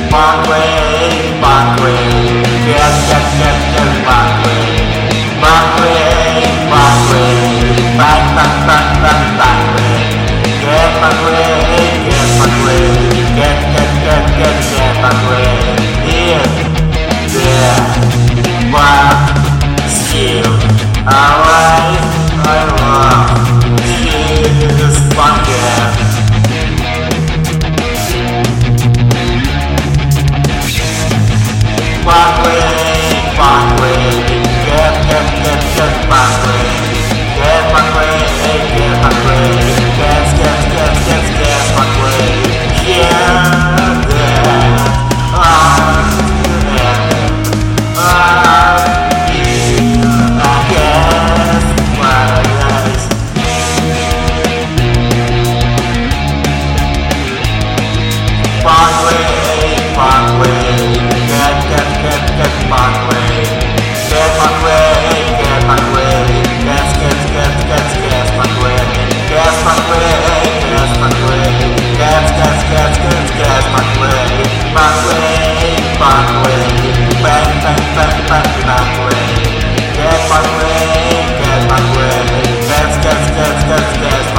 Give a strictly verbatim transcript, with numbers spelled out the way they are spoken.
Parkway, Parkway, get, get, get, get, Parkway, Parkway, Parkway, back, back, back, back, Parkway, get Parkway, get Parkway, get, get, get, get, get Parkway, here, there, what, skill, alright, I love, she's funky. Parkway, Parkway, get, get, get, get Parkway, get Parkway, get Parkway, get, get, get, get, get Parkway, yeah, there, ah, yeah, ah, yeah, I guess, paradise. Parkway, Parkway, get, get, get, get Parkway, get Parkway, get Parkway, get, get, get, get, get Parkway, get Parkway, get Parkway, get, get, get, get, get Parkway, Parkway, Parkway, bang, bang, bang, bang, Parkway, get Parkway, get Parkway, get, get, get, get, get